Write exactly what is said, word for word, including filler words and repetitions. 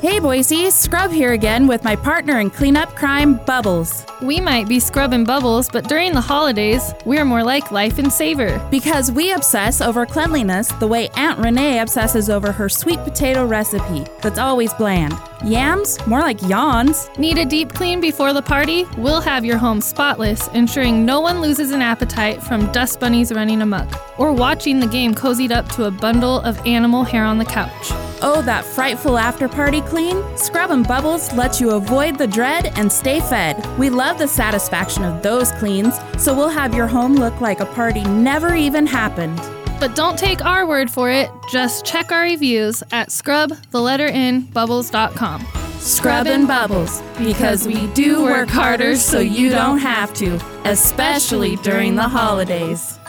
Hey Boise, Scrub here again with my partner in cleanup crime, Bubbles. We might be scrubbing bubbles, but during the holidays, we're more like Life and Savor. Because we obsess over cleanliness the way Aunt Renee obsesses over her sweet potato recipe that's always bland. Yams? More like yawns. Need a deep clean before the party? We'll have your home spotless, ensuring no one loses an appetite from dust bunnies running amok, or watching the game cozied up to a bundle of animal hair on the couch. Oh, that frightful after-party clean? Scrub and Bubbles lets you avoid the dread and stay fed. We love the satisfaction of those cleans, so we'll have your home look like a party never even happened. But don't take our word for it. Just check our reviews at scrub the letter n bubbles dot com. Scrub and Bubbles, because we do work harder so you don't have to, especially during the holidays.